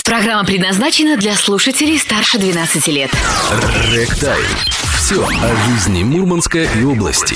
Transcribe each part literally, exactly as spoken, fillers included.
Программа предназначена для слушателей старше двенадцати лет. Рэг-тайм. Все о жизни Мурманска и области.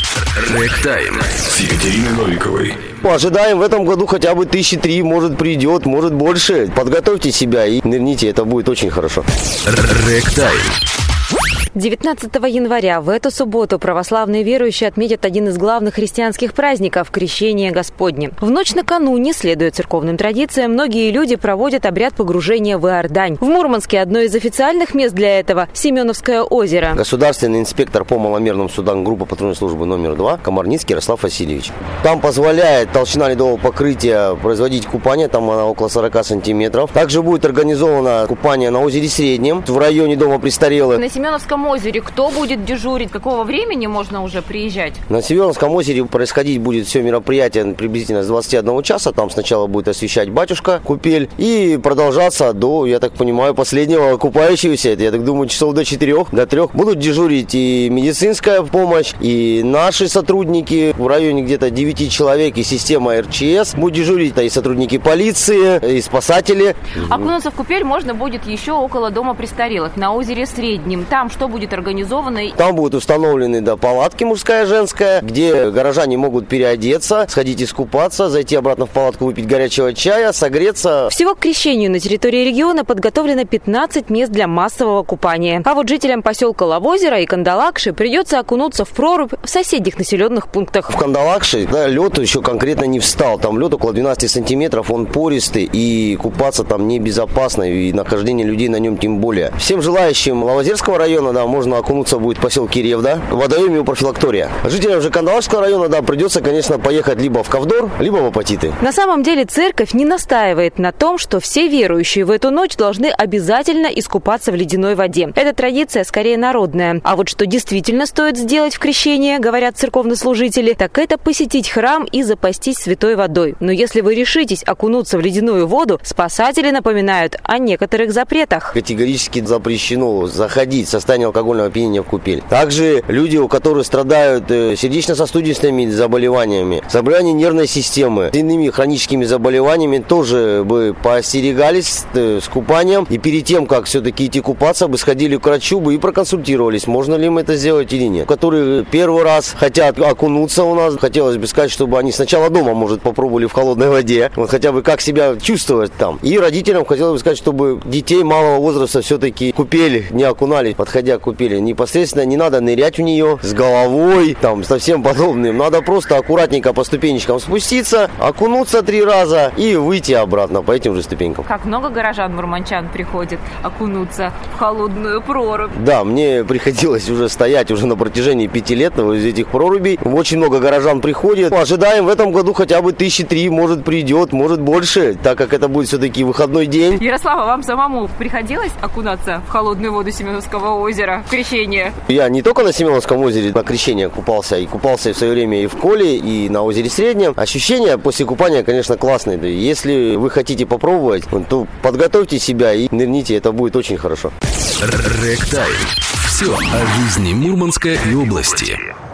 Рэг-тайм с Екатериной Новиковой. Ожидаем в этом году хотя бы тысячи три, может придет, может больше. Подготовьте себя и нырните, это будет очень хорошо. Рэг-тайм. девятнадцатого января в эту субботу православные верующие отметят один из главных христианских праздников – Крещение Господне. В ночь накануне, следуя церковным традициям, многие люди проводят обряд погружения в Иордань. В Мурманске одно из официальных мест для этого – Семеновское озеро. Государственный инспектор по маломерным судам группы патрульной службы номер два Комарницкий Ярослав Васильевич. Там позволяет толщина ледового покрытия производить купание, там она около сорока сантиметров. Также будет организовано купание на озере Среднем в районе дома престарелых. На Семеновском озере кто будет дежурить? Какого времени можно уже приезжать? На Семеновском озере происходить будет все мероприятие приблизительно с двадцати одного часа. Там сначала будет освещать батюшка купель и продолжаться до, я так понимаю, последнего купающегося. Это, я так думаю, часов до четырех, до трех. Будут дежурить и медицинская помощь, и наши сотрудники в районе где-то девяти человек, и система эр че эс. Будут дежурить и сотрудники полиции, и спасатели. Окунуться в купель можно будет еще около дома престарелых, на озере Среднем. Там что будет организовано? Там будут установлены, да, палатки мужская, женская, где горожане могут переодеться, сходить искупаться, зайти обратно в палатку, выпить горячего чая, согреться. Всего к крещению на территории региона подготовлено пятнадцать мест для массового купания. А вот жителям поселка Лавозеро и Кандалакши придется окунуться в прорубь в соседних населенных пунктах. В Кандалакши, да, лед еще конкретно не встал. Там лед около двенадцати сантиметров, он пористый, и купаться там небезопасно, и нахождение людей на нем тем более. Всем желающим Лавозерского района, да, можно окунуться будет в поселке Ревда, в водоеме у профилактория. Жителям же Кандалакшского района, да, придется, конечно, поехать либо в Ковдор, либо в Апатиты. На самом деле церковь не настаивает на том, что все верующие в эту ночь должны обязательно искупаться в ледяной воде. Эта традиция скорее народная. А вот что действительно стоит сделать в крещение, говорят церковнослужители, так это посетить храм и запастись святой водой. Но если вы решитесь окунуться в ледяную воду, спасатели напоминают о некоторых запретах. Категорически запрещено заходить в состояние алкогольного опьянения в купель. Также люди, у которых страдают сердечно-сосудистыми заболеваниями, заболеваниями нервной системы, иными хроническими заболеваниями, тоже бы поостерегались с купанием. И перед тем, как все-таки идти купаться, бы сходили к врачу бы и проконсультировались, можно ли им это сделать или нет. Которые первый раз хотят окунуться у нас, хотелось бы сказать, чтобы они сначала дома, может, попробовали в холодной воде, вот хотя бы как себя чувствовать там. И родителям хотелось бы сказать, чтобы детей малого возраста все-таки купели не окунали, подходя к купели. Непосредственно не надо нырять в нее с головой, там, со всем подобным. Надо просто аккуратненько по ступенечкам спуститься, окунуться три раза и выйти обратно по этим же ступенькам. Как много горожан-мурманчан приходит окунуться в холодную прорубь? Да, мне приходилось уже стоять уже на протяжении пяти лет из этих прорубей. Очень много горожан приходит. Ожидаем в этом году хотя бы тысячи три, может придет, может больше, так как это будет все-таки выходной день. Ярослава, вам самому приходилось окунаться в холодную воду Семеновского озера в крещение? Я не только на Семеновском озере на крещение купался, и купался в свое время и в Коле, и на озере Среднем. Ощущения после купания, конечно, классные. Если вы хотите попробовать, то подготовьте себя и нырните, это будет очень хорошо. Рэг-тайм. Все о жизни Мурманска и области.